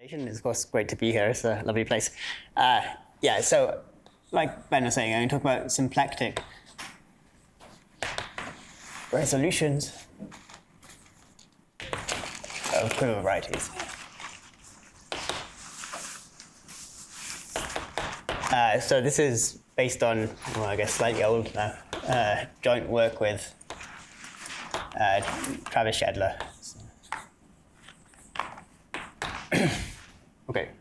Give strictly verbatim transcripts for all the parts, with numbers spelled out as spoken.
It's of course great to be here. It's a lovely place. Uh, yeah, so like Ben was saying, I'm going to talk about symplectic resolutions of quiver varieties. Uh, so this is based on, well, I guess slightly old now, uh, joint work with uh, Travis Shedler. So. Okay.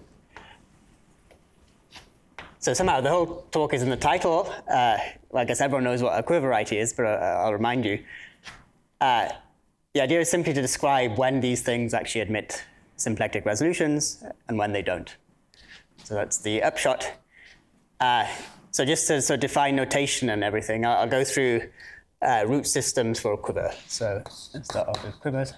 So somehow the whole talk is in the title. Uh, well, I guess everyone knows what a quiver variety is, but uh, I'll remind you. Uh, the idea is simply to describe when these things actually admit symplectic resolutions and when they don't. So that's the upshot. Uh, so just to sort of define notation and everything, I'll, I'll go through uh, root systems for a quiver. So let's start off with quivers.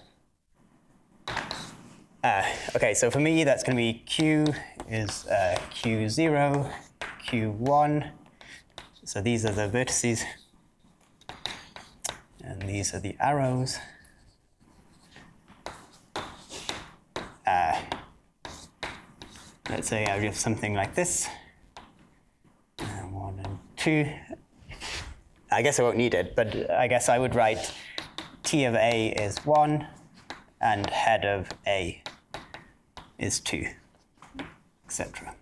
Uh, okay, so for me, that's going to be Q is uh, Q zero, Q one. So these are the vertices. And these are the arrows. Uh, let's say I have something like this. And one and two. I guess I won't need it, but I guess I would write T of A is one, and head of A is two, et cetera.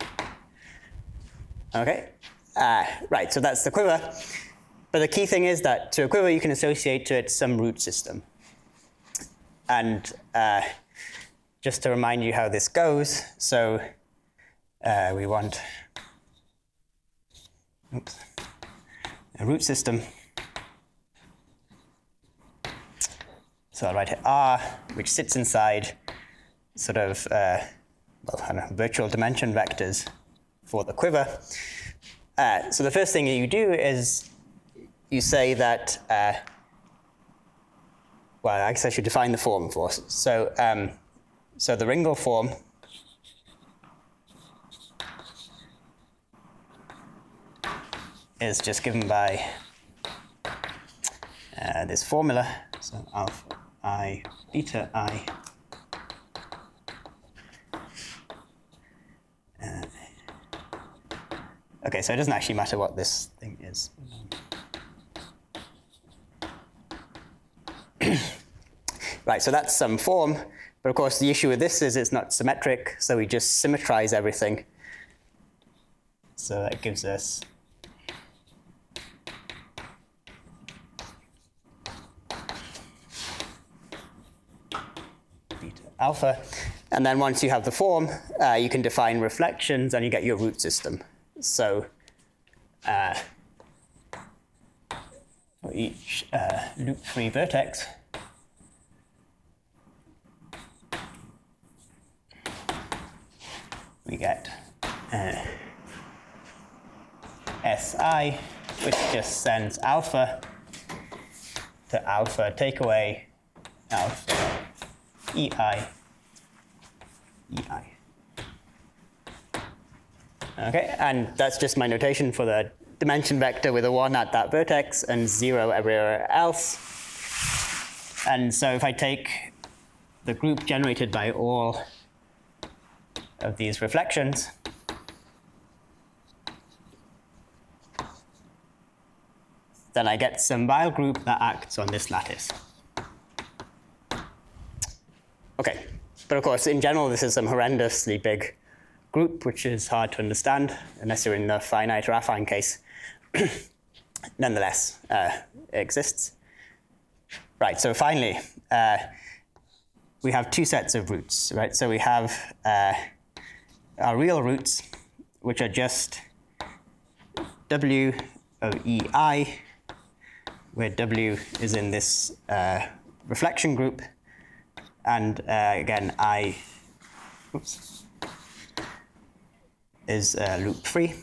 Okay, uh, right, so that's the quiver. But the key thing is that to a quiver, you can associate to it some root system. And uh, just to remind you how this goes, so uh, we want oops, a root system. So I'll write it R, which sits inside sort of uh, well, I don't know, virtual dimension vectors for the quiver. Uh, so the first thing that you do is you say that, uh, well, I guess I should define the form for us. So, um, so the Ringel form is just given by uh, this formula. So alpha I, beta I. Uh, okay, so it doesn't actually matter what this thing is. Right, so that's some form, but of course the issue with this is it's not symmetric, so we just symmetrize everything. So that gives us beta alpha. And then once you have the form, uh, you can define reflections and you get your root system. So uh, for each uh, loop-free vertex, we get uh, Si, which just sends alpha to alpha take away alpha Ei, Ei. Okay, and that's just my notation for the dimension vector with a one at that vertex and zero everywhere else. And so if I take the group generated by all of these reflections, then I get some Weyl group that acts on this lattice. Okay, but of course, in general, this is some horrendously big group, which is hard to understand unless you're in the finite or affine case. Nonetheless, uh, it exists. Right, so finally, uh, we have two sets of roots, right? So we have uh, our real roots, which are just W of E I, where W is in this uh, reflection group, and uh, again, I oops, is uh, loop free.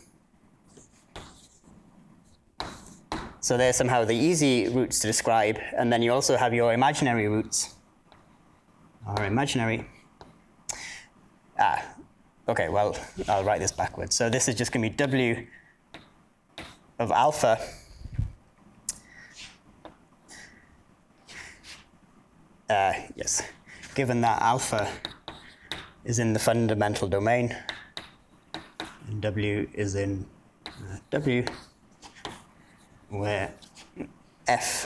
So they're somehow the easy roots to describe, and then you also have your imaginary roots, or imaginary. Ah, okay, well, I'll write this backwards. So this is just going to be W of alpha uh, yes, given that alpha is in the fundamental domain, and W is in uh, W, where F,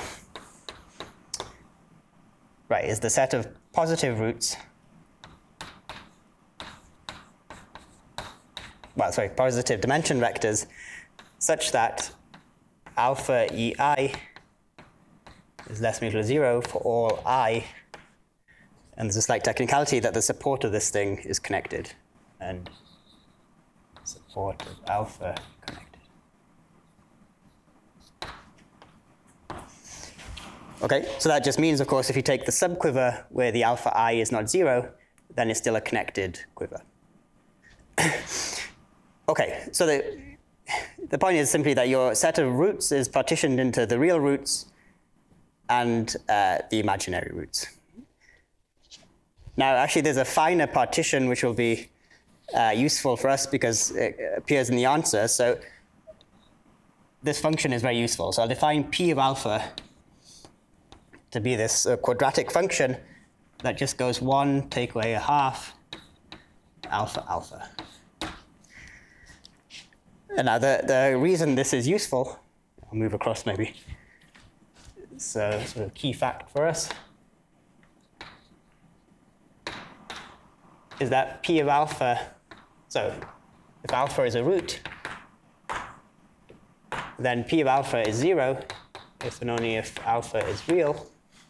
right, is the set of positive roots, well, sorry, positive dimension vectors, such that alpha E I is less than or equal to zero for all I. And there's a slight technicality that the support of this thing is connected, and support of alpha connected. Okay, so that just means, of course, if you take the subquiver where the alpha I is not zero, then it's still a connected quiver. Okay, so the, the point is simply that your set of roots is partitioned into the real roots and uh, the imaginary roots. Now, actually, there's a finer partition which will be uh, useful for us because it appears in the answer. So this function is very useful. So I'll define P of alpha to be this uh, quadratic function that just goes one, take away a half, alpha, alpha. And now the, the reason this is useful, I'll move across maybe, it's a sort of key fact for us, is that P of alpha, so if alpha is a root, then P of alpha is zero if and only if alpha is real.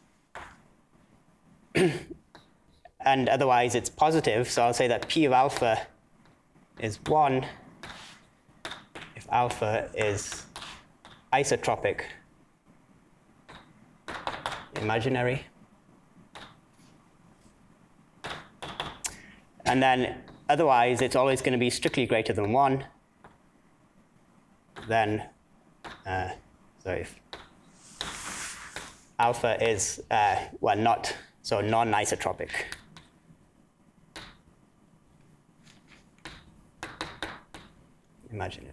And otherwise it's positive, so I'll say that P of alpha is one if alpha is isotropic, imaginary. And then otherwise it's always going to be strictly greater than one. Then, uh, so if alpha is, uh, well, not, so non-isotropic. Imaginary.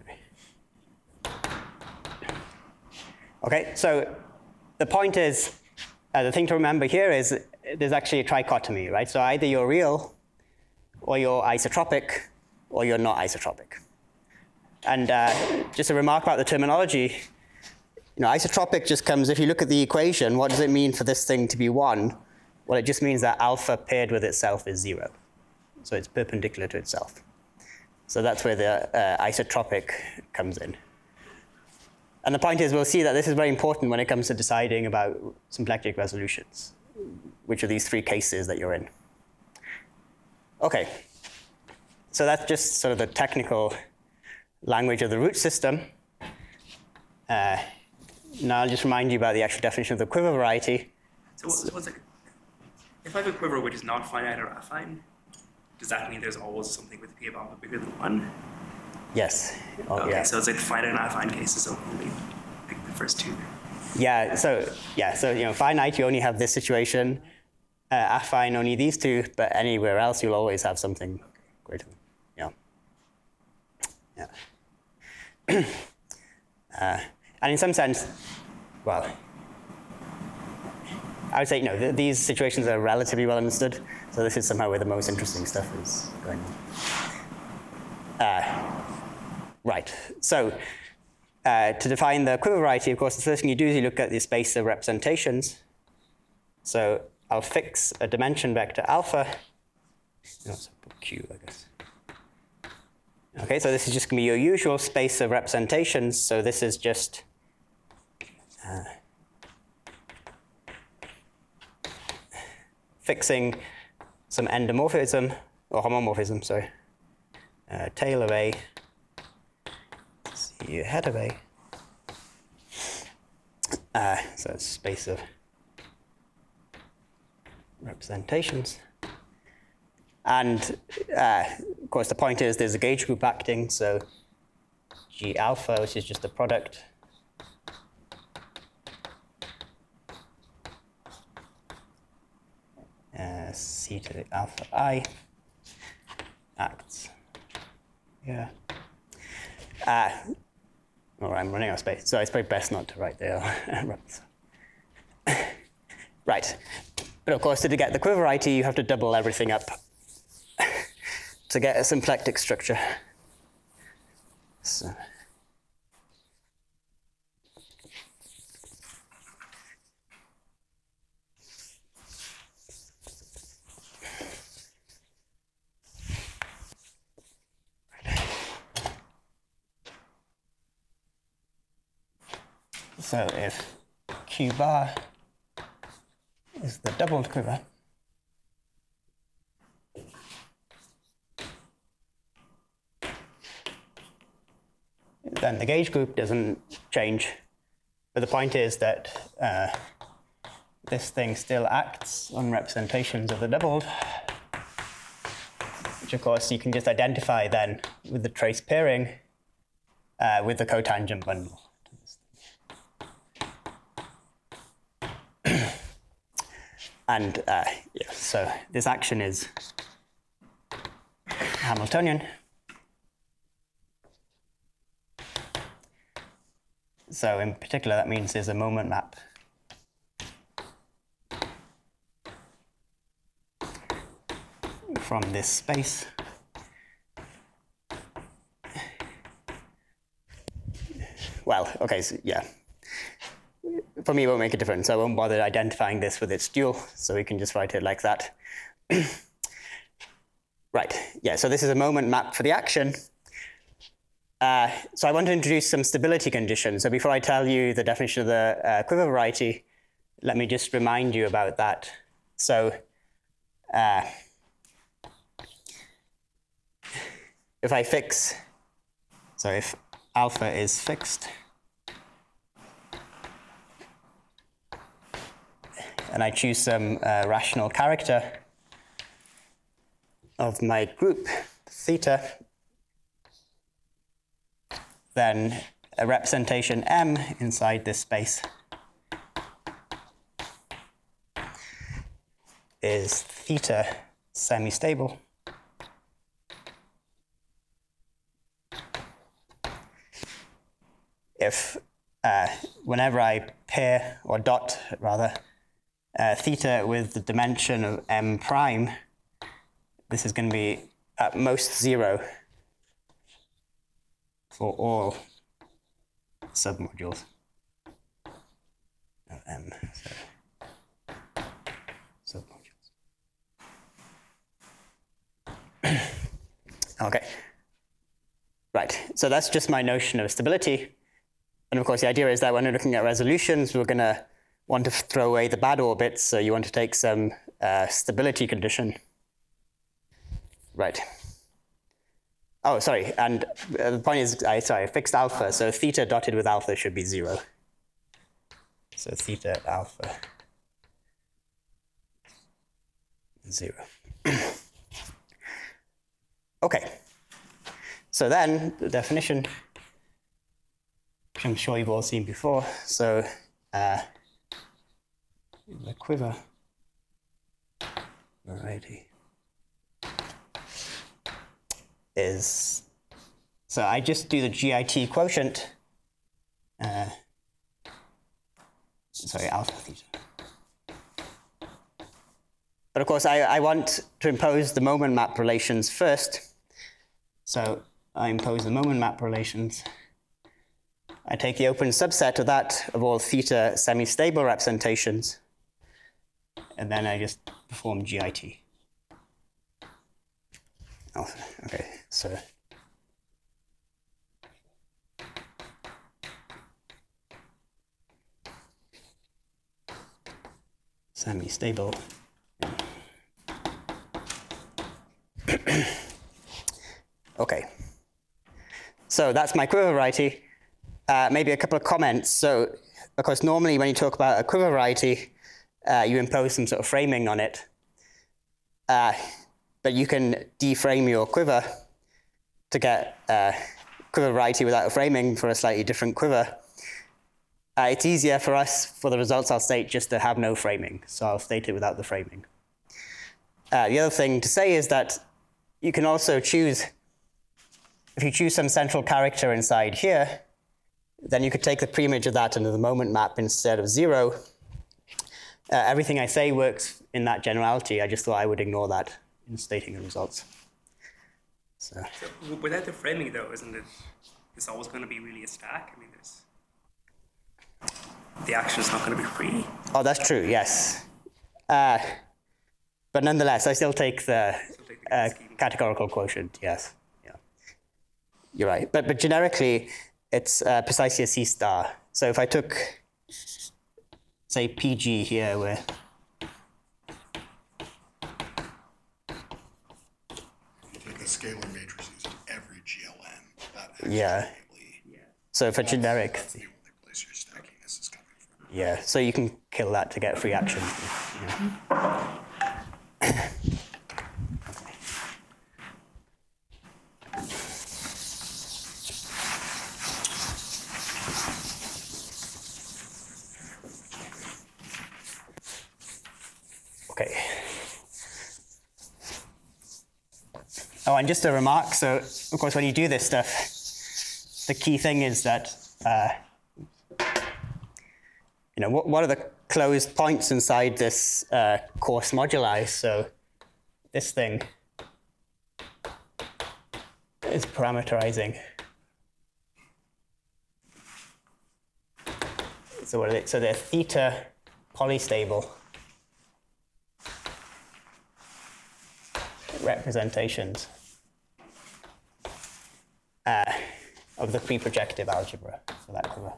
Okay, so the point is, uh, the thing to remember here is there's actually a trichotomy, right? So either you're real, or you're isotropic, or you're not isotropic. And uh, just a remark about the terminology, you know, isotropic just comes, if you look at the equation, what does it mean for this thing to be one? Well, it just means that alpha paired with itself is zero. So it's perpendicular to itself. So that's where the uh, isotropic comes in. And the point is, we'll see that this is very important when it comes to deciding about symplectic resolutions, which are these three cases that you're in. Okay, so that's just sort of the technical language of the root system. Uh, now I'll just remind you about the actual definition of the quiver variety. So, so one second. If I have a quiver which is not finite or affine, does that mean there's always something with P of alpha bigger than one? Yes. Oh, okay, yeah. so it's like finite and affine cases, so only pick the first two. Yeah, so, yeah, so, you know, finite, you only have this situation. Uh, affine, only these two, but anywhere else, you'll always have something greater. Yeah. Yeah. uh, and in some sense, well, I would say, you know, th these situations are relatively well understood. So this is somehow where the most interesting stuff is going on. Uh, right. So uh, to define the quiver variety, of course, the first thing you do is you look at the space of representations. So I'll fix a dimension vector alpha. No, so put Q, I guess. Okay, so this is just going to be your usual space of representations. So this is just uh, fixing some endomorphism, or homomorphism, sorry. Uh, tail of A, see head of A. Uh, so it's space of representations. And uh, of course, the point is there's a gauge group acting, so G alpha, which is just the product uh, C to the alpha I acts. Yeah. Uh, or I'm running out of space, so it's probably best not to write there. Right. But of course, to get the quiver variety, you have to double everything up. to get a symplectic structure. So. So if Q bar is the doubled quiver, then the gauge group doesn't change. But the point is that uh, this thing still acts on representations of the doubled, which of course you can just identify then with the trace pairing uh, with the cotangent bundle. And uh, yeah, so this action is Hamiltonian. So in particular, that means there's a moment map from this space well, okay, so yeah. For me, it won't make a difference. I won't bother identifying this with its dual, so we can just write it like that. Right, yeah, so this is a moment map for the action. Uh, so I want to introduce some stability conditions. So before I tell you the definition of the uh, quiver variety, let me just remind you about that. So uh, if I fix, so if alpha is fixed, and I choose some uh, rational character of my group, theta, then a representation M inside this space is theta semi-stable. If uh, whenever I pair, or dot rather, uh, theta with the dimension of M prime, this is going to be at most zero for all submodules of M. So, submodules. Okay. Right. So that's just my notion of stability. And of course, the idea is that when we're looking at resolutions, we're going to want to throw away the bad orbits. So you want to take some uh, stability condition. Right. Oh, sorry. And uh, the point is, I sorry, fixed alpha. So theta dotted with alpha should be zero. So theta at alpha, zero. Okay. So then the definition, which I'm sure you've all seen before. So uh, the quiver variety is, so I just do the G I T quotient, uh, sorry, alpha theta. But of course, I, I want to impose the moment map relations first. So I impose the moment map relations. I take the open subset of that, of all theta semi-stable representations, and then I just perform G I T. Alpha. Okay, so semi-stable. Okay, so that's my quiver variety. Uh, maybe a couple of comments. So, of course, normally when you talk about a quiver variety, uh, you impose some sort of framing on it. Uh, but you can deframe your quiver to get a quiver variety without a framing for a slightly different quiver. Uh, it's easier for us, for the results I'll state, just to have no framing. So I'll state it without the framing. Uh, the other thing to say is that you can also choose, if you choose some central character inside here, then you could take the preimage of that into the moment map instead of zero. Uh, everything I say works in that generality. I just thought I would ignore that in stating the results. So, So w- without the framing, though, isn't it? It's always going to be really a stack. I mean, there's the action is not going to be free. oh, that's true. Yes, uh, but nonetheless, I still take the Still take the uh, scheme. categorical quotient. Yes, yeah, you're right. But but generically, it's uh, precisely a C star. So if I took, say, P G here, where Like a scalar matrix using every G L N. That Yeah. actually- Yeah. so for generic, That's the only place your stackiness is coming from. yeah, so you can kill that to get free action. Yeah. Okay. Oh, and just a remark. So, of course, when you do this stuff, the key thing is that uh, you know what, what are the closed points inside this uh, coarse moduli? So, this thing is parameterizing. So, what are they? So they're theta polystable representations uh, of the pre-projective algebra. So that cover.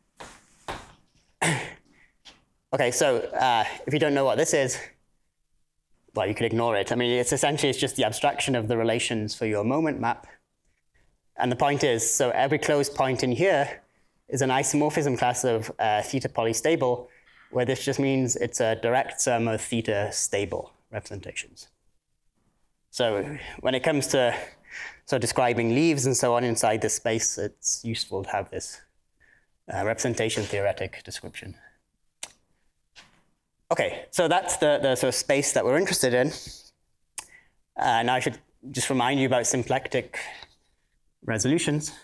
Okay, so uh, if you don't know what this is, well, you could ignore it. I mean, it's essentially it's just the abstraction of the relations for your moment map. And the point is, so every closed point in here is an isomorphism class of uh, theta polystable, where this just means it's a direct sum of theta stable representations. So when it comes to so describing leaves and so on inside this space, it's useful to have this uh, representation theoretic description. Okay, so that's the, the sort of space that we're interested in. Uh, now I should just remind you about symplectic resolutions.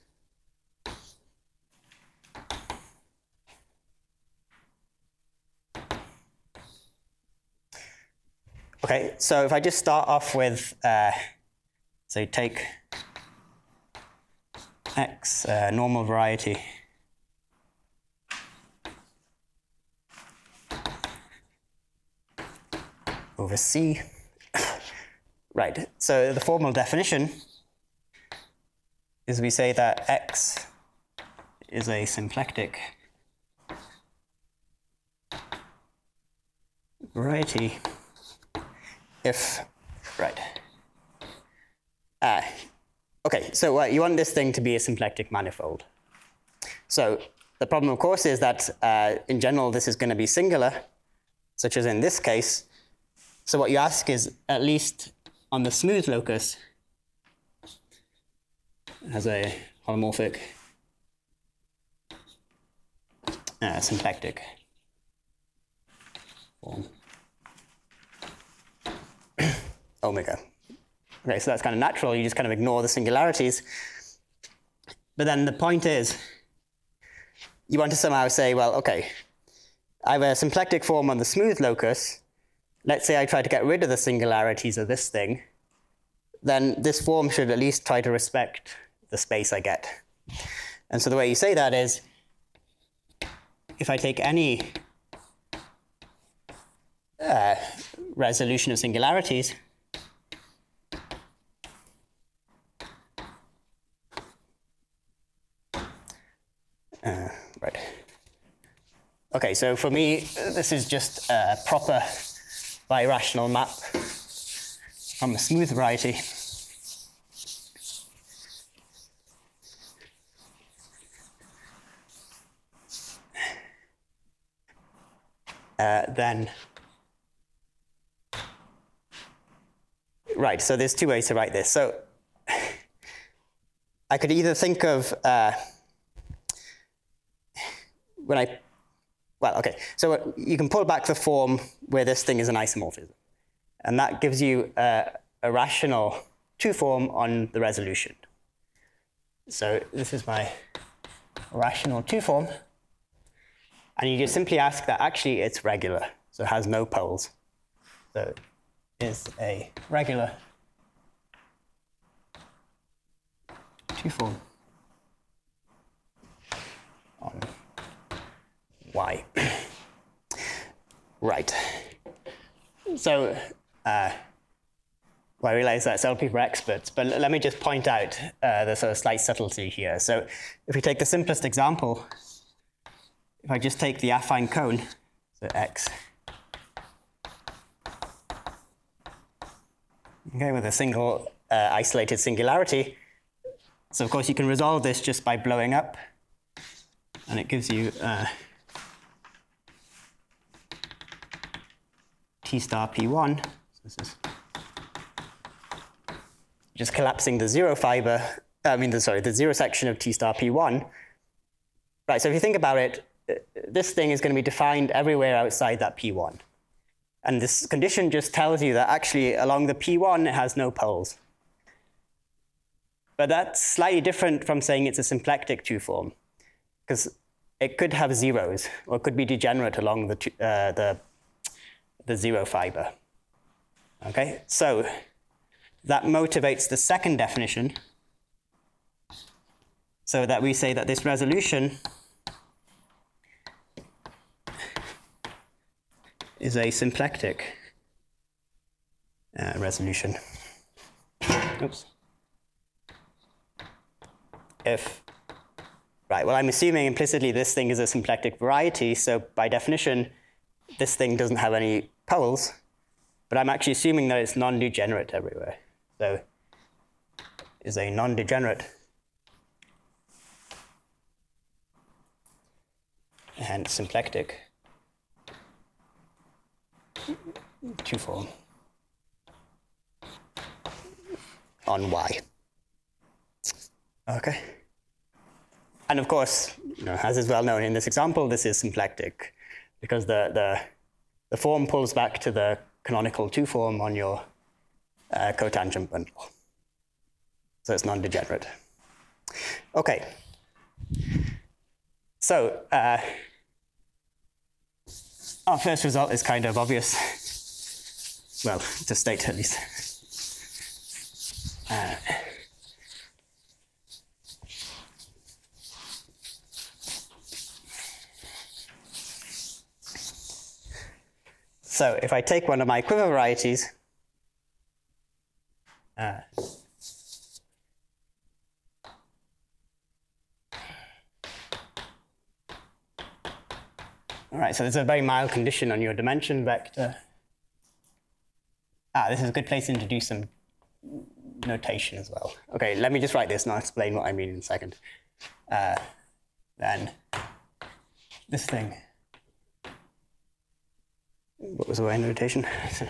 Okay, so if I just start off with, uh, so take X uh, normal variety over C. Right, so the formal definition is we say that X is a symplectic variety if, right. Uh, okay, so uh, you want this thing to be a symplectic manifold. So the problem, of course, is that uh, in general, this is going to be singular, such as in this case. So what you ask is, at least on the smooth locus, it has a holomorphic uh, symplectic form. Omega. Okay, so that's kind of natural. You just kind of ignore the singularities. But then the point is, you want to somehow say, well, okay, I have a symplectic form on the smooth locus. Let's say I try to get rid of the singularities of this thing. Then this form should at least try to respect the space I get. And so the way you say that is, if I take any uh, resolution of singularities, Uh, right. Okay, so for me, this is just a proper birational map from a smooth variety. Uh, then, right, so there's two ways to write this. So I could either think of uh, when I, well, okay, so you can pull back the form where this thing is an isomorphism. And that gives you a, a rational two form on the resolution. So this is my rational two form. And you just simply ask that actually it's regular, so it has no poles. So it is a regular two-form on Y. Right. So, uh, well, I realize that some people are experts, but let me just point out uh, the sort of slight subtlety here. So if we take the simplest example, if I just take the affine cone, so X, okay, with a single uh, isolated singularity, so of course you can resolve this just by blowing up, and it gives you uh, T star P one. So this is just collapsing the zero fiber, I mean, the, sorry, the zero section of T star P one. Right, so if you think about it, this thing is going to be defined everywhere outside that P one. And this condition just tells you that actually along the P one, it has no poles. But that's slightly different from saying it's a symplectic two-form, because it could have zeros, or it could be degenerate along the, uh, the, the zero fiber. Okay, so that motivates the second definition, so that we say that this resolution is a symplectic uh, resolution. Oops. If, right, well, I'm assuming implicitly this thing is a symplectic variety, so by definition, this thing doesn't have any poles, but I'm actually assuming that it's non-degenerate everywhere. So is a non-degenerate and symplectic two-form on Y. Okay. And of course, you know, as is well known in this example, this is symplectic because the, the, the form pulls back to the canonical two-form on your uh, cotangent bundle. So it's non-degenerate. Okay. So uh, our first result is kind of obvious. Well, to state at least. Uh, So if I take one of my quiver varieties, uh, all right, so there's a very mild condition on your dimension vector. Ah, this is a good place to introduce some notation as well. Okay, let me just write this and I'll explain what I mean in a second. Uh, then this thing. What was the way notation?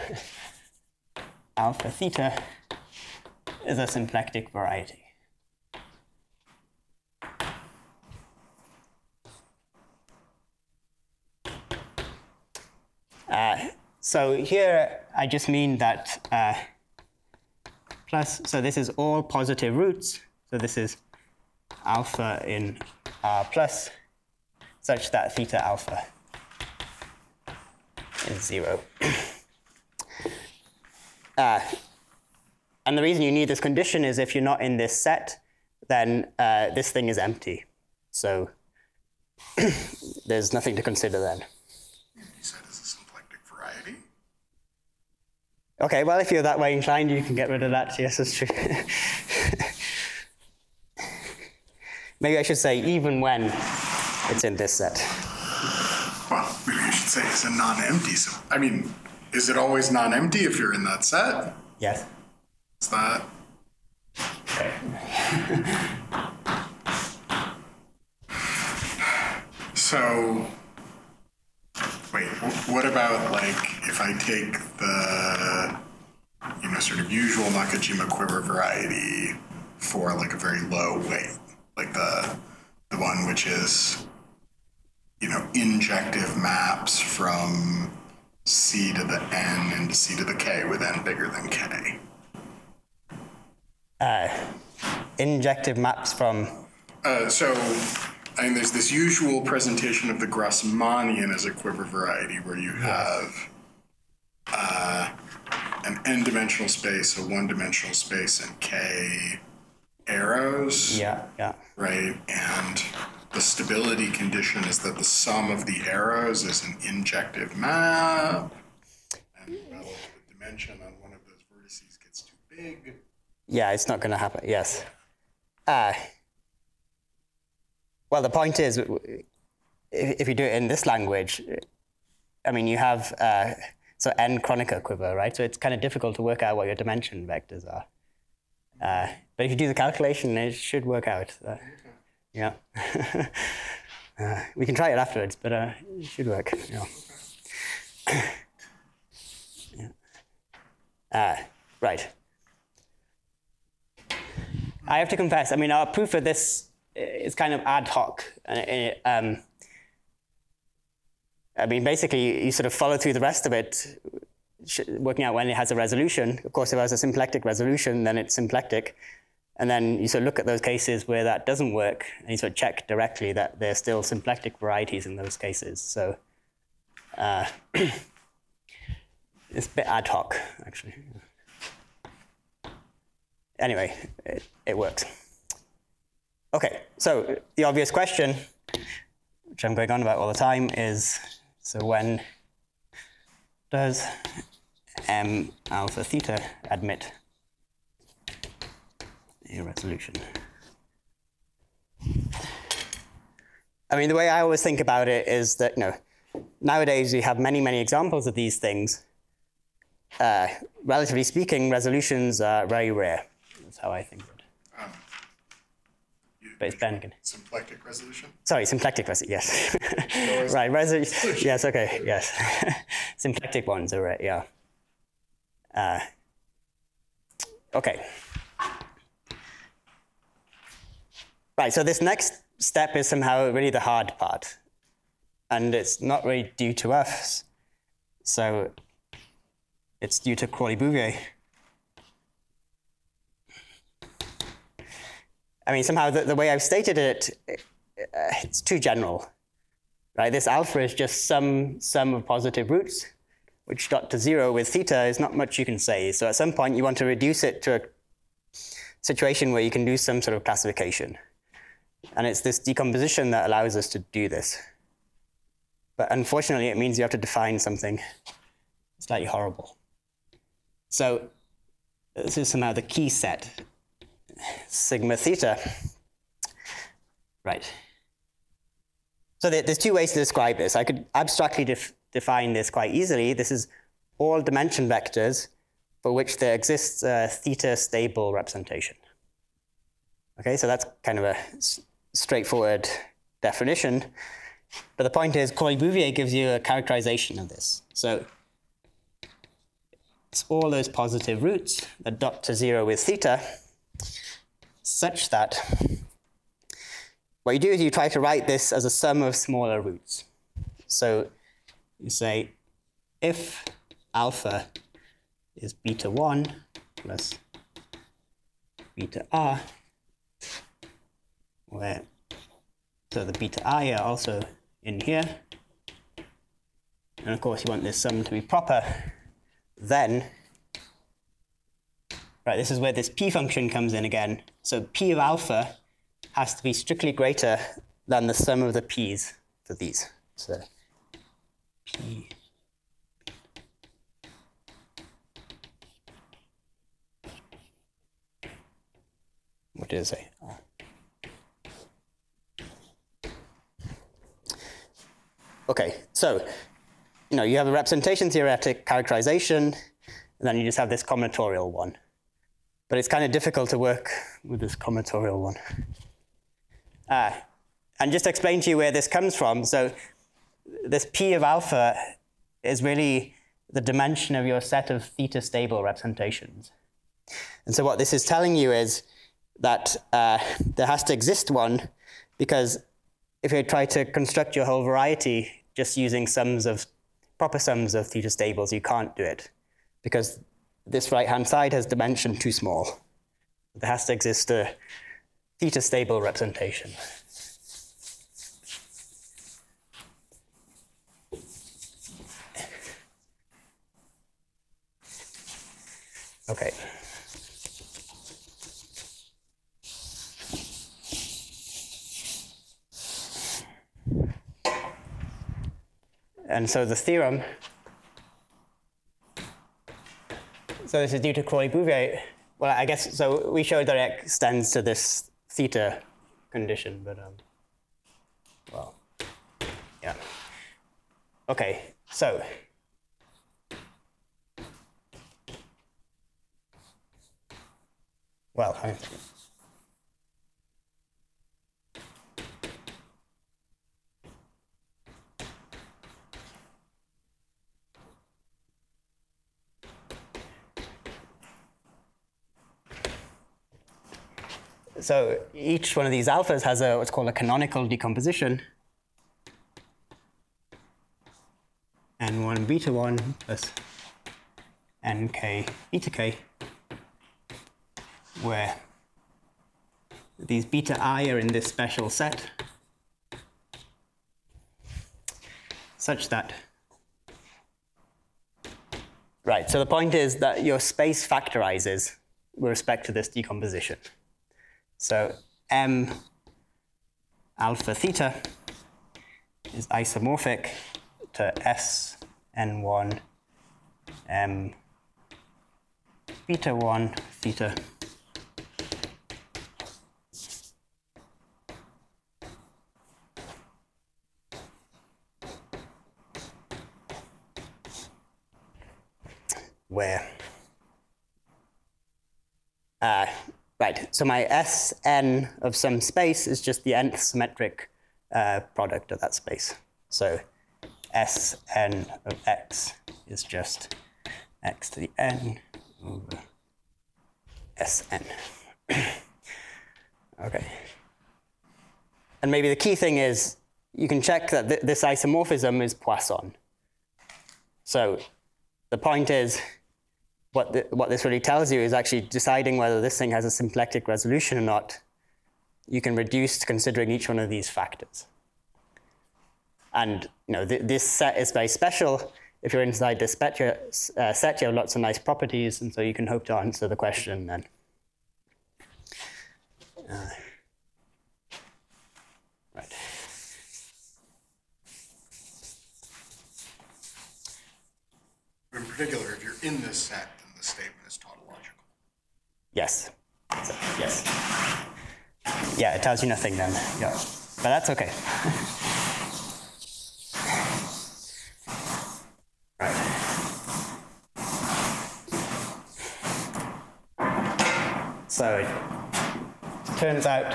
Alpha theta is a symplectic variety. Uh, so here I just mean that uh, plus, so this is all positive roots. So this is alpha in R plus such that theta alpha is zero. uh, and the reason you need this condition is if you're not in this set, then uh, this thing is empty. So there's nothing to consider then. You said it's a symplectic variety? Okay, well, if you're that way inclined, you can get rid of that. Yes, that's true. Maybe I should say even when it's in this set. Well, maybe you should say it's a non-empty. So, I mean, is it always non-empty if you're in that set? Yes. Is that? Okay. So, wait, what about, like, if I take the, you know, sort of usual Nakajima quiver variety for, like, a very low weight, like the, the one which is, you know, injective maps from C to the N into C to the K with N bigger than K? Uh, injective maps from... Uh, so, I mean, there's this usual presentation of the Grassmannian as a quiver variety where you have uh, an n-dimensional space, a one-dimensional space, and K arrows, Yeah, yeah. right? And the stability condition is that the sum of the arrows is an injective map. And well, if the dimension on one of those vertices gets too big. Yeah, it's not going to happen. Yes. Uh, well, the point is, if, if you do it in this language, I mean, you have uh, so n Kronecker quiver, right? So it's kind of difficult to work out what your dimension vectors are. Uh, but if you do the calculation, it should work out. Uh, yeah. uh, we can try it afterwards, but uh, it should work. Yeah. yeah. Uh, right. I have to confess, I mean, our proof of this is kind of ad hoc. And it, um, I mean, basically, you sort of follow through the rest of it, working out when it has a resolution. Of course, if it has a symplectic resolution, then it's symplectic. And then you sort of look at those cases where that doesn't work, and you sort of check directly that they're still symplectic varieties in those cases. So uh, it's a bit ad hoc, actually. Anyway, it, it works. OK, so the obvious question, which I'm going on about all the time, is, so when does M alpha theta admit a resolution? I mean, the way I always think about it is that, you know, nowadays we have many, many examples of these things. Uh, relatively speaking, resolutions are very rare. That's how I think of it. Um, you, but it's Ben again. Symplectic resolution? Sorry, symplectic resolution, yes. right, resolution. Yes, okay, yes. Symplectic ones are right, yeah. Uh, okay. Right, so this next step is somehow really the hard part. And it's not really due to us. So it's due to Crawley-Bouvier. I mean, somehow the, the way I've stated it, uh, it's too general. Right? This alpha is just some sum of positive roots, which dot to zero with theta is not much you can say. So at some point, you want to reduce it to a situation where you can do some sort of classification. And it's this decomposition that allows us to do this. But unfortunately, it means you have to define something slightly horrible. So this is somehow the key set, sigma theta. Right. So there's two ways to describe this. I could abstractly def define this quite easily. This is all dimension vectors for which there exists a theta stable representation. Okay, so that's kind of a straightforward definition. But the point is, Crawley-Bouvier gives you a characterization of this. So it's all those positive roots that dot to zero with theta, such that what you do is you try to write this as a sum of smaller roots. So you say, if alpha is beta one plus beta r, where so the beta I are also in here, and of course you want this sum to be proper, then, right, this is where this p function comes in again. So p of alpha has to be strictly greater than the sum of the p's for these. So p what did it say? Oh. Okay, so you know you have a representation theoretic characterization, and then you just have this combinatorial one. But it's kind of difficult to work with this combinatorial one. Uh, and just to explain to you where this comes from, so this p of alpha is really the dimension of your set of theta stable representations. And so what this is telling you is that uh, there has to exist one, because if you try to construct your whole variety just using sums of proper sums of theta stables, you can't do it, because this right-hand side has dimension too small. There has to exist a theta stable representation. Okay. And so the theorem, so this is due to Crawley-Bouvier. Well, I guess, so we showed that it extends to this theta condition, but, um, well, yeah. Okay, so. Well, I, so each one of these alphas has a what's called a canonical decomposition. N one beta one plus nk beta k, where these beta I are in this special set, such that, right, so the point is that your space factorizes with respect to this decomposition. So M alpha theta is isomorphic to S N one M beta one theta where uh, right, so my Sn of some space is just the nth symmetric uh, product of that space. So Sn of x is just x to the n over Sn. Okay. And maybe the key thing is you can check that th this isomorphism is Poisson. So the point is, what, the, what this really tells you is actually deciding whether this thing has a symplectic resolution or not. You can reduce to considering each one of these factors. And you know, th this set is very special. If you're inside this set, uh, set, you have lots of nice properties, and so you can hope to answer the question then. Uh, right. In particular, if you're in this set, then the statement is tautological. Yes. So, yes. Yeah, it tells you nothing then. Yeah. But that's okay. Right. So it turns out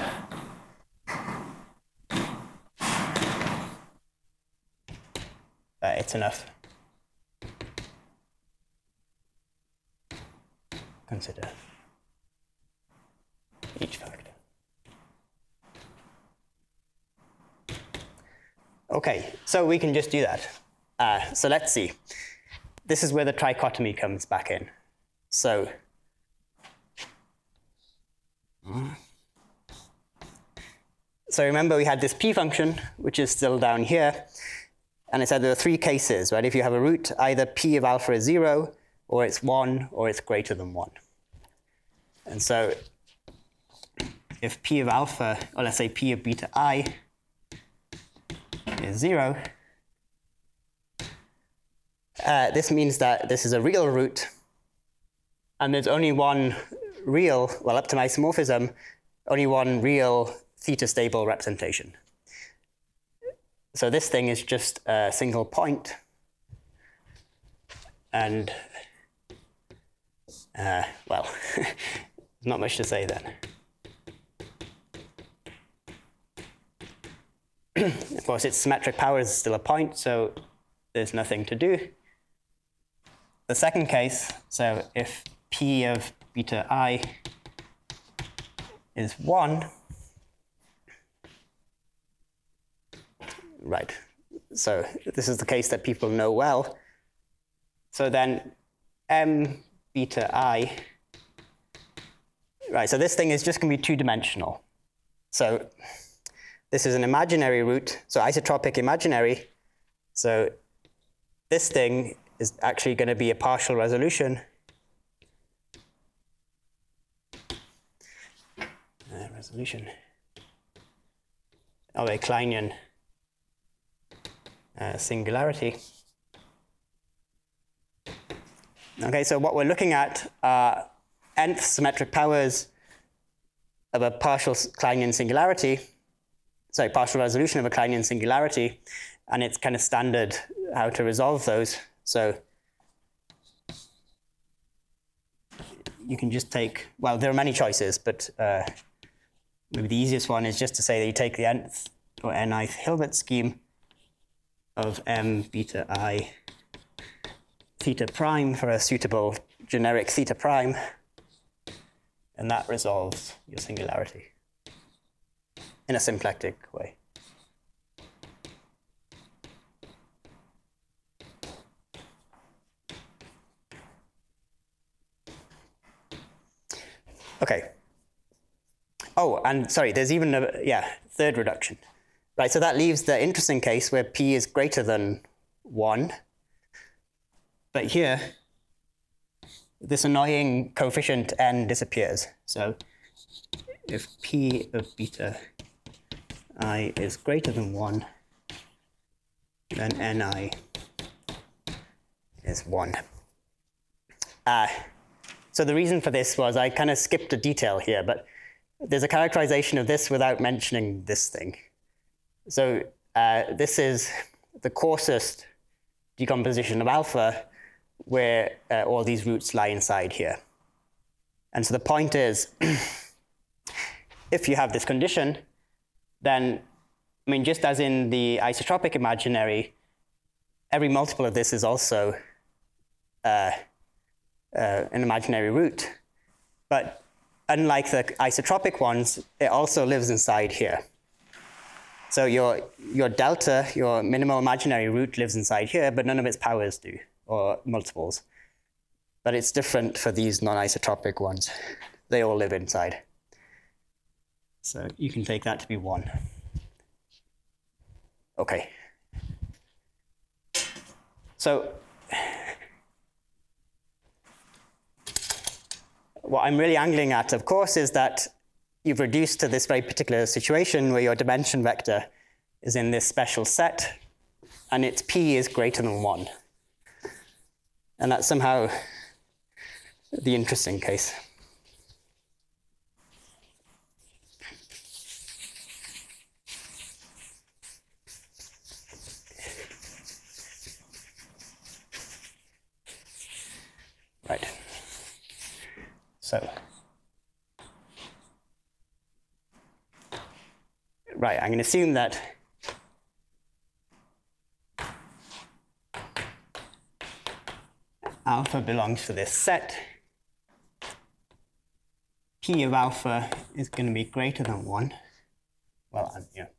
that it's enough. Consider each factor. Okay, so we can just do that. Uh, so let's see. This is where the trichotomy comes back in. So, so remember we had this p function, which is still down here, and it said there are three cases, right? If you have a root, either p of alpha is zero, or it's one, or it's greater than one. And so if p of alpha, or let's say p of beta I is zero, uh, this means that this is a real root, and there's only one real, well, up to my isomorphism, only one real theta stable representation. So this thing is just a single point, and Uh, well, there's not much to say then. Of course, its symmetric power is still a point, so there's nothing to do. The second case, so if p of beta I is one, right, so this is the case that people know well. So then m beta I, right, so this thing is just going to be two-dimensional. So this is an imaginary root, so isotropic imaginary. So this thing is actually going to be a partial resolution. Uh, resolution of a Kleinian uh, singularity. Okay, so what we're looking at are nth symmetric powers of a partial Kleinian singularity, sorry, partial resolution of a Kleinian singularity, and it's kind of standard how to resolve those. So you can just take, well, there are many choices, but uh, maybe the easiest one is just to say that you take the nth or nth Hilbert scheme of m beta I theta prime for a suitable generic theta prime, and that resolves your singularity in a symplectic way. Okay. Oh, and sorry, there's even a, yeah, third reduction. Right, so that leaves the interesting case where p is greater than one. But here, this annoying coefficient n disappears. So if p of beta I is greater than one, then ni is one. Uh, so the reason for this was I kind of skipped a detail here, but there's a characterization of this without mentioning this thing. So uh, this is the coarsest decomposition of alpha, where uh, all these roots lie inside here. And so the point is, if you have this condition, then, I mean, just as in the isotropic imaginary, every multiple of this is also uh, uh, an imaginary root. But unlike the isotropic ones, it also lives inside here. So your, your delta, your minimal imaginary root, lives inside here, but none of its powers do, or multiples. But it's different for these non-isotropic ones. They all live inside. So you can take that to be one. Okay. So what I'm really angling at, of course, is that you've reduced to this very particular situation where your dimension vector is in this special set, and its p is greater than one. And that's somehow the interesting case. Right. So, right, I'm going to assume that alpha belongs to this set. P of alpha is going to be greater than one. Well, um, yeah.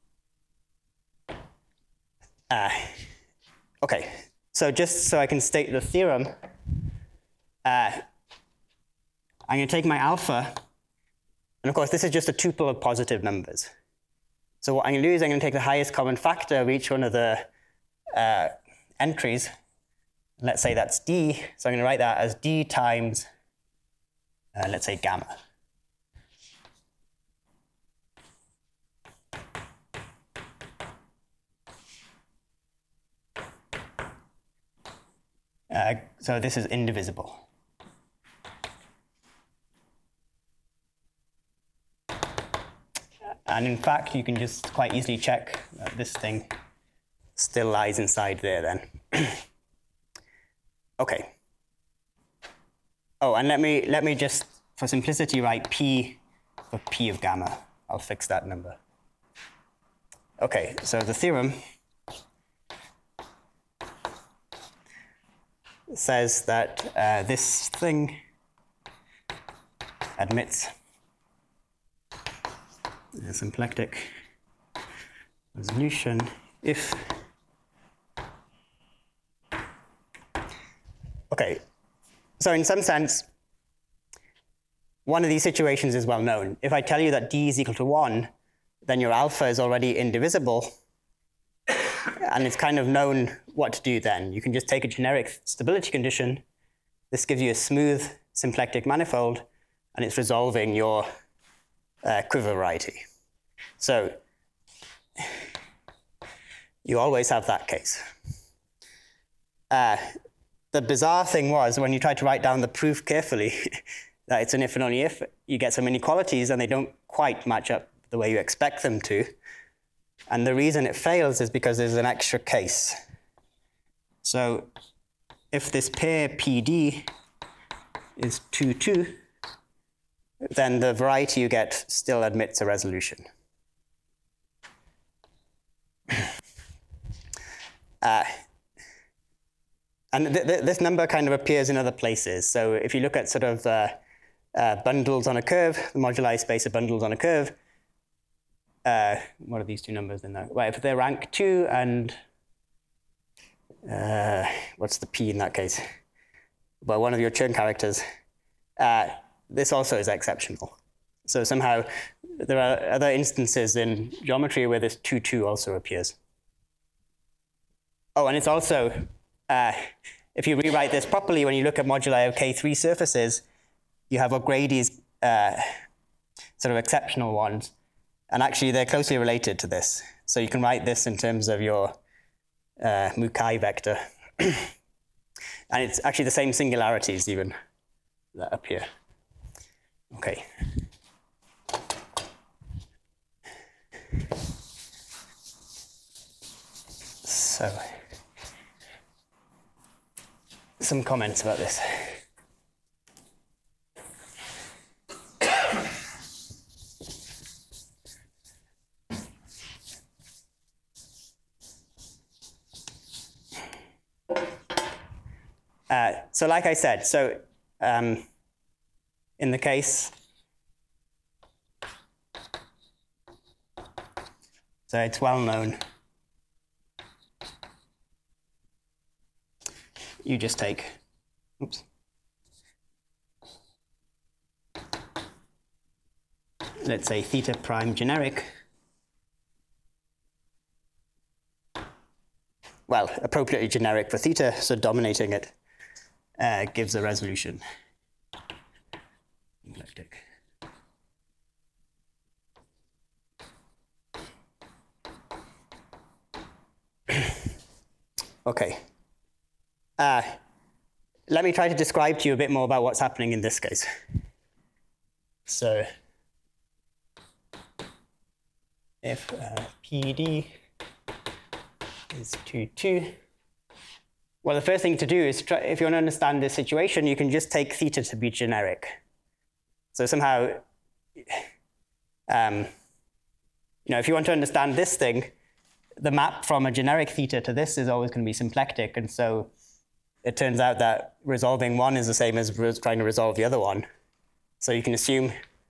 Uh, okay, so just so I can state the theorem, uh, I'm going to take my alpha, and of course this is just a tuple of positive numbers. So what I'm going to do is I'm going to take the highest common factor of each one of the uh, entries. Let's say that's d, so I'm going to write that as d times, uh, let's say, gamma. Uh, so this is indivisible. And in fact, you can just quite easily check that this thing still lies inside there then. Okay. Oh, and let me, let me just, for simplicity, write p for p of gamma. I'll fix that number. Okay, so the theorem says that uh, this thing admits a symplectic resolution if, okay, so in some sense, one of these situations is well known. If I tell you that d is equal to one, then your alpha is already indivisible, and it's kind of known what to do then. You can just take a generic stability condition. This gives you a smooth symplectic manifold, and it's resolving your uh, quiver variety. So you always have that case. Uh, the bizarre thing was when you try to write down the proof carefully that it's an if and only if, you get some inequalities and they don't quite match up the way you expect them to. And the reason it fails is because there's an extra case. So if this pair P D is two, two, then the variety you get still admits a resolution. uh, and th th this number kind of appears in other places. So if you look at sort of uh, uh, bundles on a curve, the moduli space of bundles on a curve, uh, what are these two numbers in there? Well, if they're rank two and uh, what's the P in that case? Well, one of your Chern characters. Uh, this also is exceptional. So somehow there are other instances in geometry where this two, two also appears. Oh, and it's also, uh, if you rewrite this properly, when you look at moduli of K three surfaces, you have O'Grady's uh, sort of exceptional ones. And actually, they're closely related to this. So you can write this in terms of your uh, Mukai vector. And it's actually the same singularities even that appear. Okay. So, some comments about this. Uh, so like I said, so um, in the case, so it's well known, you just take, oops, let's say theta prime generic, well, appropriately generic for theta, so dominating it. Uh, gives a resolution. Eclectic. Okay. Uh, let me try to describe to you a bit more about what's happening in this case. So, if uh, P D is two, two, well, the first thing to do is, try, if you want to understand this situation, you can just take theta to be generic. So somehow, um, you know, if you want to understand this thing, the map from a generic theta to this is always going to be symplectic. And so it turns out that resolving one is the same as trying to resolve the other one. So you can assume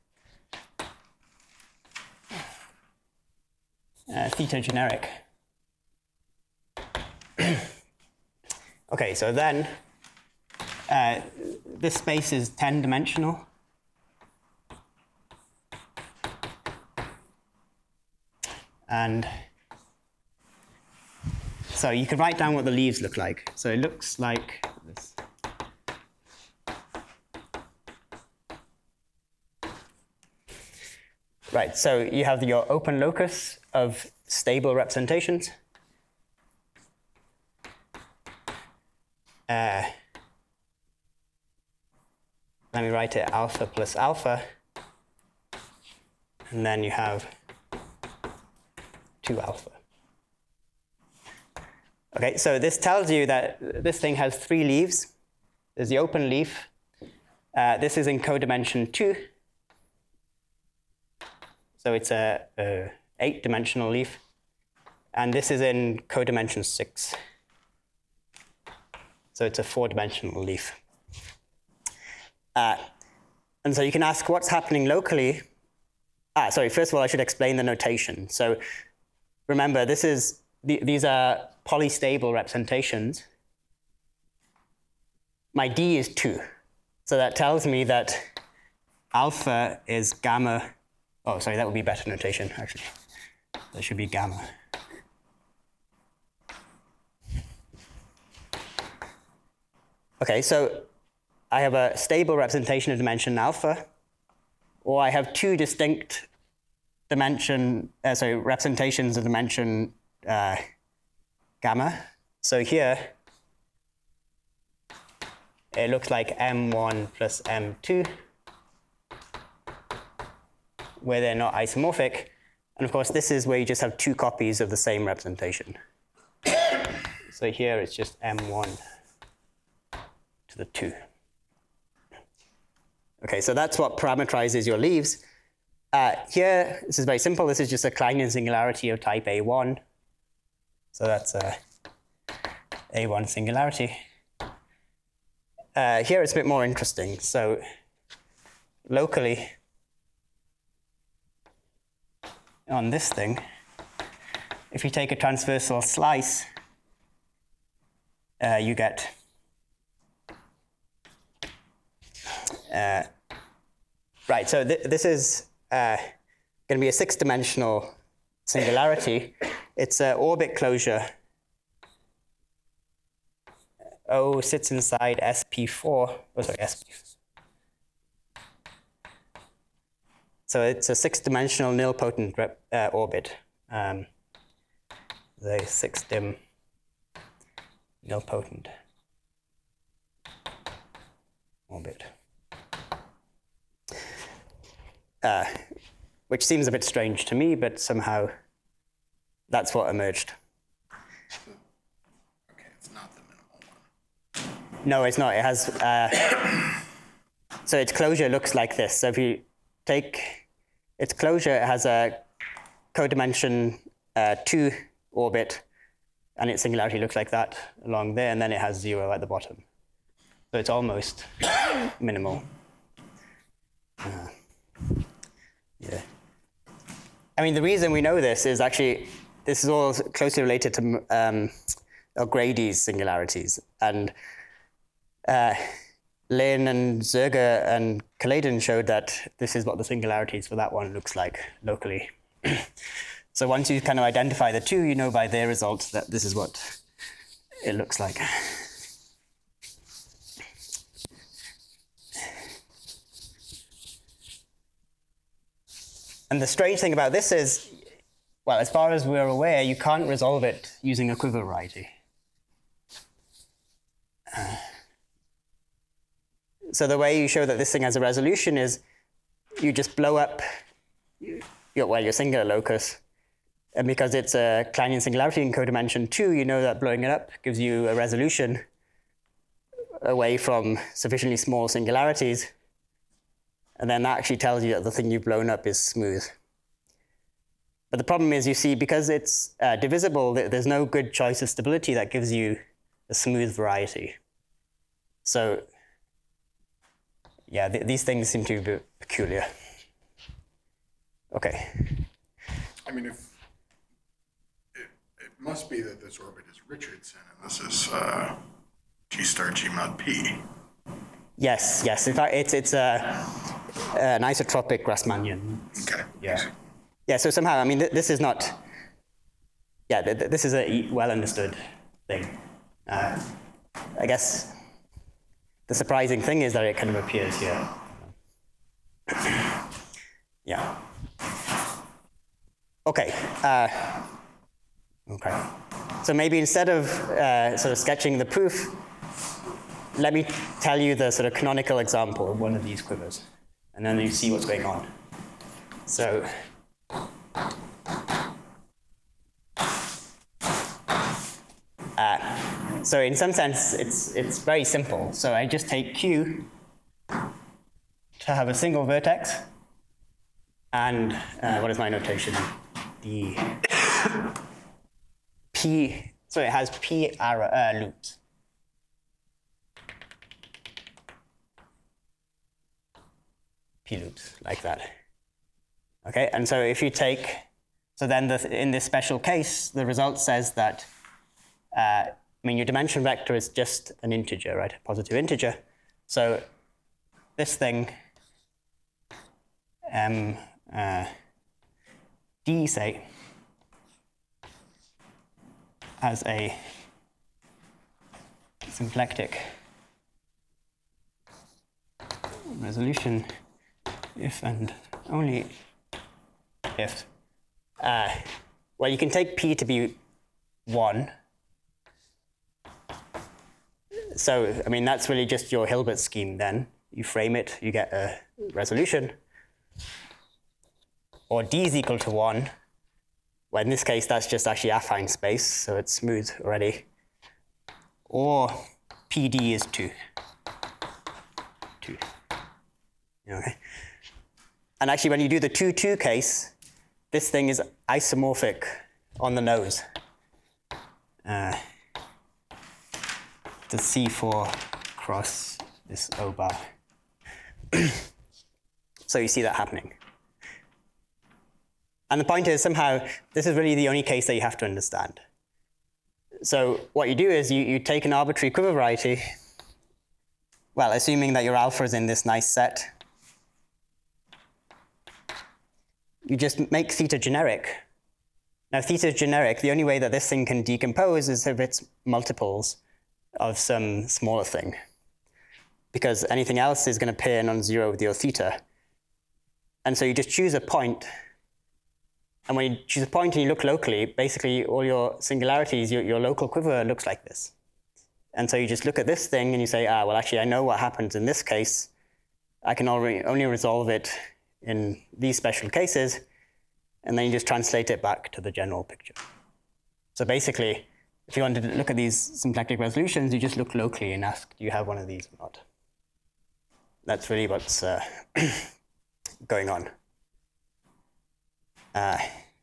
uh, theta generic. Okay, so then uh, this space is ten dimensional. And so you can write down what the leaves look like. So it looks like this. Right, so you have your open locus of stable representations. Uh, let me write it alpha plus alpha, and then you have two alpha. Okay, so this tells you that this thing has three leaves. There's the open leaf. Uh, this is in codimension two. So it's a, a eight-dimensional leaf. And this is in codimension six. So it's a four-dimensional leaf. Uh, and so you can ask what's happening locally. Ah, sorry, first of all, I should explain the notation. So remember, this is the, these are polystable representations. My D is two. So that tells me that alpha is gamma. Oh, sorry, that would be better notation, actually. That should be gamma. Okay, so I have a stable representation of dimension alpha, or I have two distinct dimension, uh, sorry, representations of dimension uh, gamma. So here, it looks like M one plus M two, where they're not isomorphic. And of course, this is where you just have two copies of the same representation. So here it's just M one to the two. Okay, so that's what parameterizes your leaves. Uh, here, this is very simple. This is just a Kleinian singularity of type A one. So that's a A one singularity. Uh, here it's a bit more interesting. So locally, on this thing, if you take a transversal slice, uh, you get uh, right. So th this is uh, going to be a six-dimensional singularity. It's an orbit closure. O sits inside S P four. Oh, sorry, S P four. So it's a six-dimensional nilpotent rep, uh, orbit. Um, the six-dim nilpotent orbit. Uh, which seems a bit strange to me, but somehow that's what emerged. Okay, it's not the minimal one. No, it's not. It has. Uh, so its closure looks like this. So if you take its closure, it has a codimension uh, two orbit, and its singularity looks like that along there, and then it has zero at the bottom. So it's almost minimal. Uh, yeah. I mean, the reason we know this is actually, this is all closely related to um, O'Grady's singularities. And uh, Lin and Zerger and Caledon showed that this is what the singularities for that one looks like locally. So once you kind of identify the two, you know by their result that this is what it looks like. And the strange thing about this is, well, as far as we're aware, you can't resolve it using a quiver variety. Uh, so the way you show that this thing has a resolution is you just blow up your, well, your singular locus. And because it's a Kleinian singularity in codimension two, you know that blowing it up gives you a resolution away from sufficiently small singularities. And then that actually tells you that the thing you've blown up is smooth. But the problem is, you see, because it's uh, divisible, there's no good choice of stability that gives you a smooth variety. So, yeah, th these things seem to be peculiar. Okay. I mean, if it, it must be that this orbit is Richardson, and this is uh, G star G mod P. Yes, yes. In fact, it's it's a, an isotropic Grassmannian. Okay. Yeah. Yeah. So somehow, I mean, th this is not. Yeah, th th this is a well understood thing. Uh, I guess the surprising thing is that it kind of appears here. Yeah. Okay. Uh, okay. So maybe instead of uh, sort of sketching the proof, let me tell you the sort of canonical example of one of these quivers, and then you see what's going on. So, uh, so in some sense, it's it's very simple. So I just take Q to have a single vertex, and uh, what is my notation? The P. So it has P arrow, uh, loops. P loops, like that. Okay, and so if you take, so then the, in this special case, the result says that, uh, I mean, your dimension vector is just an integer, right? A positive integer. So this thing, M uh, D, say, has a symplectic resolution if and only if, uh, well, you can take P to be one. so, I mean, that's really just your Hilbert scheme then. You frame it, you get a resolution. Or d is equal to one. Well, in this case, that's just actually affine space, so it's smooth already. Or P D is two. two. Okay. And actually, when you do the two two case, this thing is isomorphic on the nose. Uh, the C four cross this O bar. So you see that happening. And the point is, somehow, this is really the only case that you have to understand. So what you do is you, you take an arbitrary quiver variety, well, assuming that your alpha is in this nice set. You just make theta generic. Now, theta is generic. The only way that this thing can decompose is if it's multiples of some smaller thing, because anything else is going to pair non-zero with your theta. And so you just choose a point. And when you choose a point and you look locally, basically all your singularities, your, your local quiver looks like this. And so you just look at this thing and you say, ah, well, actually, I know what happens in this case. I can already only resolve it in these special cases. And then you just translate it back to the general picture. So basically, if you wanted to look at these symplectic resolutions, you just look locally and ask, do you have one of these or not? That's really what's uh, going on. Uh,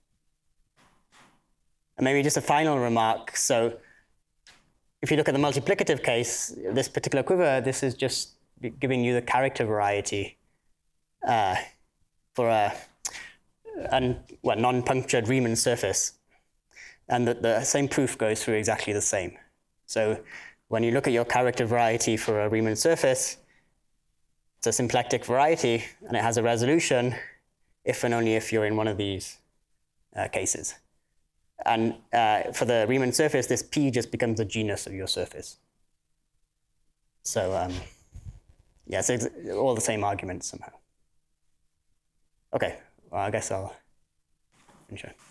and maybe just a final remark. So if you look at the multiplicative case, this particular quiver, this is just giving you the character variety uh, for a, a well, non-punctured Riemann surface. And the, the same proof goes through exactly the same. So when you look at your character variety for a Riemann surface, it's a symplectic variety, and it has a resolution if and only if you're in one of these uh, cases. And uh, for the Riemann surface, this P just becomes a genus of your surface. So um, yeah, so it's all the same arguments somehow. Okay, well, I guess I'll finish it.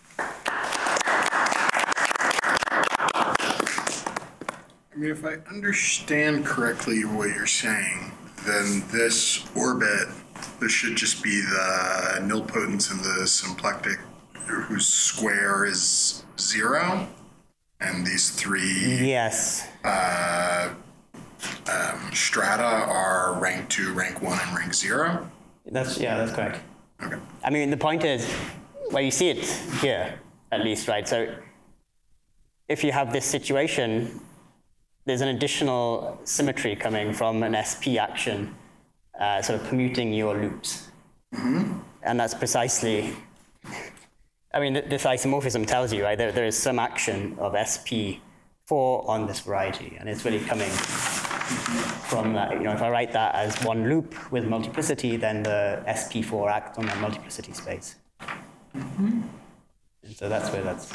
I mean, if I understand correctly what you're saying, then this orbit, this should just be the nilpotence in the symplectic whose square is zero, and these three yes. uh, um, strata are rank two, rank one, and rank zero? That's, yeah, that's correct. Okay. I mean, the point is, well, you see it here, at least, right? So if you have this situation, there's an additional symmetry coming from an S P action, uh, sort of commuting your loops. Mm-hmm. And that's precisely, I mean, th this isomorphism tells you, right, there, there is some action of S P four on this variety, and it's really coming from that. You know, if I write that as one loop with multiplicity, then the S P four acts on that multiplicity space. Mm-hmm. And so that's where that's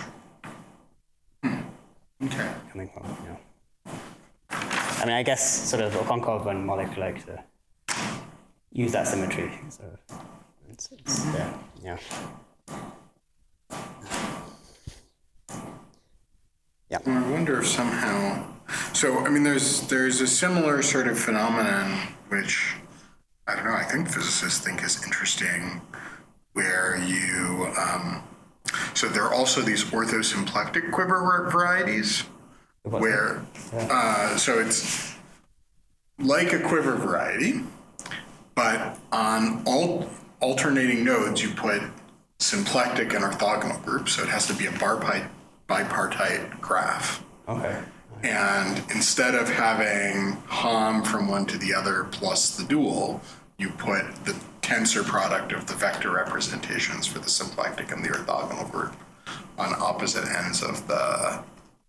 okay. coming from, you know. I mean, I guess sort of Okonkov and Mollick like to use that symmetry. So it's, it's there, yeah. Yeah. I wonder if somehow, so I mean, there's there's a similar sort of phenomenon which I don't know. I think physicists think is interesting, where you um, so there are also these orthosymplectic quiver varieties. Where, uh, so it's like a quiver variety, but on all alternating nodes, you put symplectic and orthogonal groups, so it has to be a bipartite, bipartite graph. Okay. And instead of having Hom from one to the other plus the dual, you put the tensor product of the vector representations for the symplectic and the orthogonal group on opposite ends of the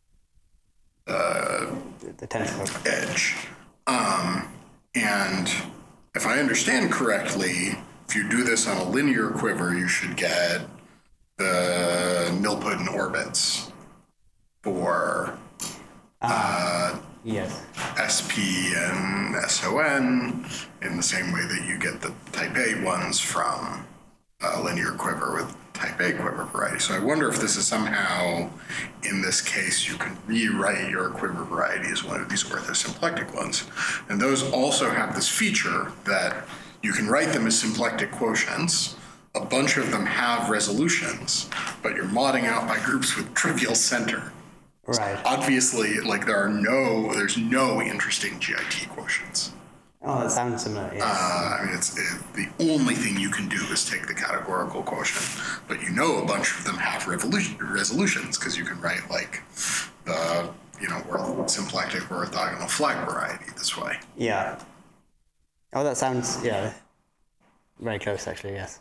Uh, the tensor edge. Um, and if I understand correctly, if you do this on a linear quiver, you should get the nilpotent orbits for uh, yes. S P and S O N in the same way that you get the type A ones from a linear quiver with type type A quiver variety. So I wonder if this is somehow, in this case, you can rewrite your quiver variety as one of these orthosymplectic ones. And those also have this feature that you can write them as symplectic quotients. A bunch of them have resolutions, but you're modding out by groups with trivial center. Right. Obviously, like there are no, there's no interesting G I T quotients. Oh, that sounds similar. Yes. Uh, I mean, it's it, the only thing you can do is take the categorical quotient, but you know a bunch of them have revolution, resolutions because you can write like the you know orth, symplectic or orthogonal flag variety this way. Yeah. Oh, that sounds yeah, very close actually. Yes.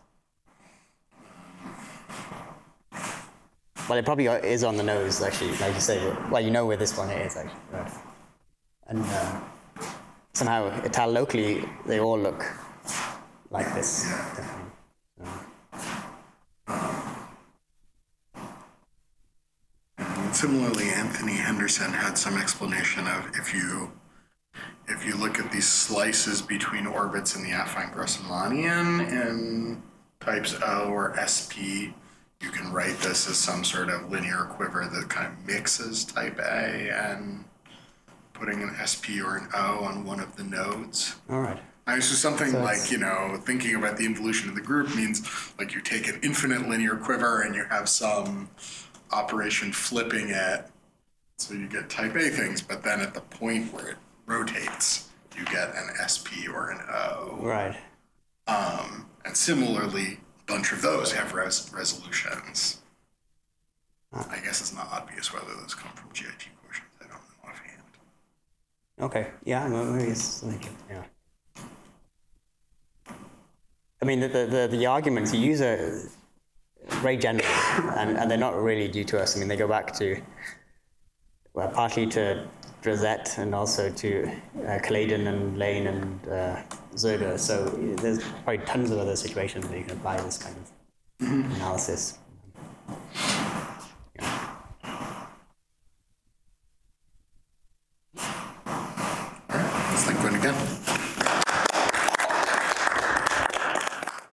Well, it probably is on the nose, actually, like you say. Well, you know where this one is, actually. Right. And uh, somehow, Ital locally, they all look like this. Yeah. And similarly, Anthony Henderson had some explanation of if you if you look at these slices between orbits in the affine Grosselmanian in types O or S P, you can write this as some sort of linear quiver that kind of mixes type A and putting an S P or an O on one of the nodes. All right. Now, so something So like, it's- you know, thinking about the involution of the group means like you take an infinite linear quiver and you have some operation flipping it. So you get type A things, but then at the point where it rotates, you get an S P or an O. Right. Um, and similarly, a bunch of those have res- resolutions. I guess it's not obvious whether those come from G I T quotients. I don't know offhand. Okay. Yeah, well, maybe it's like, yeah. I mean, the, the, the arguments you use are very general, and, and they're not really due to us. I mean, they go back to, well, partly to Drizet and also to uh, Caledon and Lane and uh, Zerger. So there's probably tons of other situations where you can apply this kind of mm-hmm. analysis. Yeah. All right, let's think of it again.